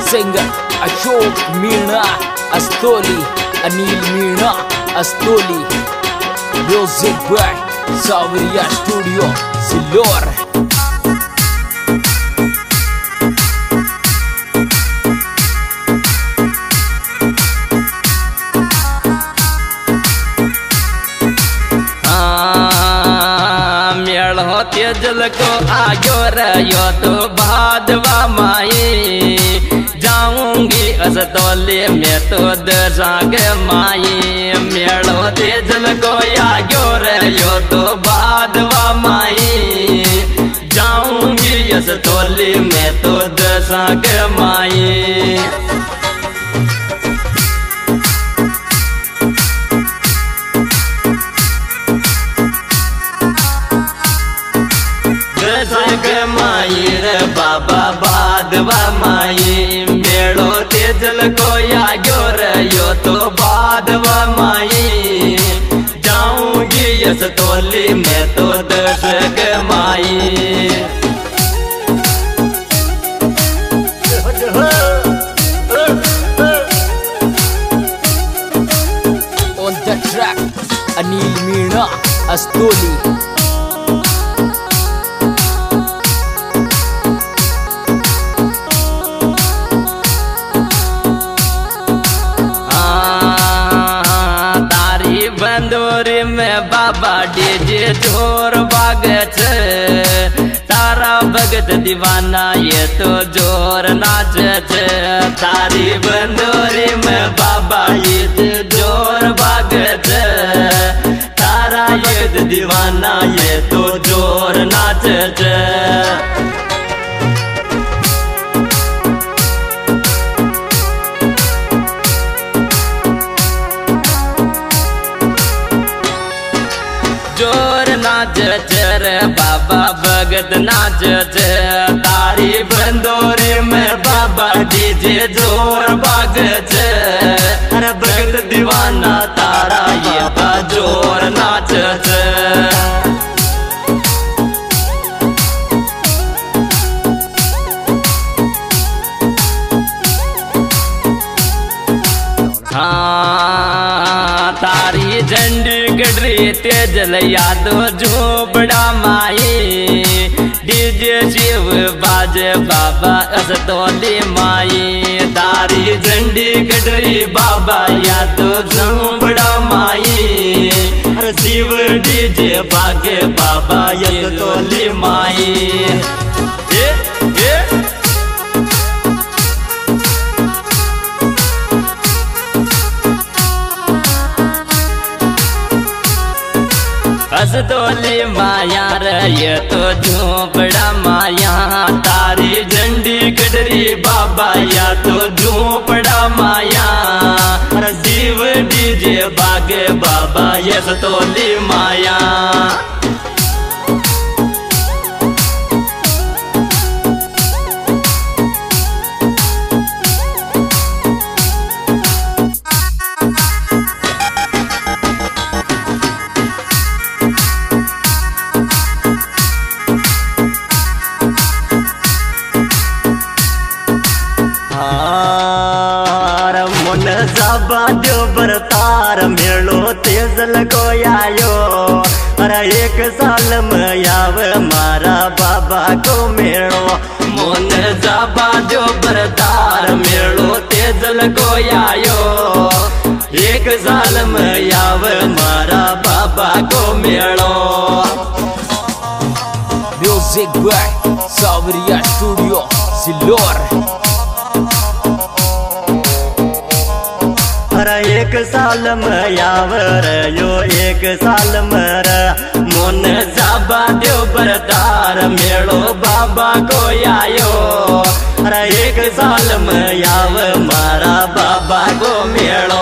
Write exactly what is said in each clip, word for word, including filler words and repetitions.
Singer Ashok Meena Astoli, Anil Meena Astoli, music by Sawariya studio Sillor. तेजल को आयो रयो तो भादवा माई, जाऊंगी असतोले में तो दशांग माई। मेड़ो तेजल को आयो रयो तो भादवा माई, जाऊंगी असतोले में तो दशांग माई। माई रे बाबा बादवा माई, मेड़ो तेजल को आयो रयो तो बादवा माई, जाऊंगी यस तोली में तो दशक माई। On the track, Anil Meena अस्तोली। बंदोरी में बाबा डीजे जोर बागत, तारा भगत दीवाना ये तो जोर नाचत। तारी बंदोरी में बाबा ये जोर बागत, तारा ये दीवाना ये तो जोर नाचत। जोर नाचत रे बाबा भगत नाचत, तारी बंदोरी में बाबा डीजे जोर बागत। अरे भगत दीवाना तारा ये बा जोर नाचत। हाँ तारी झंडी गडरी तेजल यादो झोपड़ा माई, डीजे शिव बाजे बाबा असतोली माई। तारी झंडी गडरी बाबा यादो झोपड़ा माई, शिव डीजे बागे बाबा असतोली माई। ए, ए, असतोली माया रे तो झोपड़ा माया, तारी झंडी गडरी बाबा या तो झोपड़ा माया। शिव डीजे बागे बाबा असतोली माया। बाजो बरतार मेड़ो तेजल को आयो, अरे एक साल में आव मारा बाबा को मेड़ो। मोन जा बाजो बरतार मेड़ो तेजल को आयो, एक साल में आव मारा बाबा को मेड़ो। Music by Sawariya studio Sillor. एक साल में आवर यो एक साल मर, मोन जाबा दो बरतार मेड़ो बाबा को आयो। अरे एक साल में आव मारा बाबा को मेड़ो।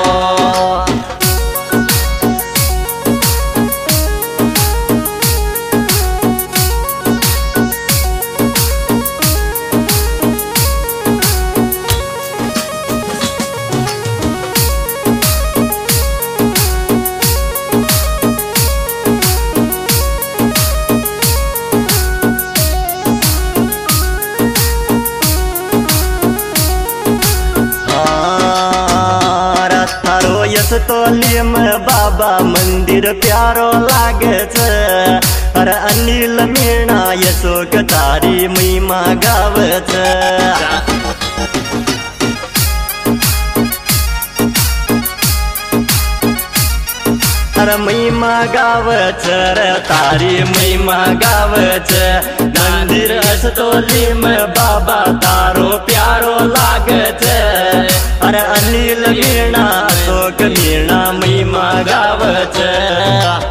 असतोली में बाबा मंदिर प्यारो लागे छे। अरे अनिल मीणा यशोक तारी महिमा गावे छे। अरे महिमा गावे छे रे तारी महिमा गावे छे। मंदिर असतोली में बाबा तारो प्यारो लागे छे। अरे अनिल मीणा अशोक मीणा महिमा गावे छे।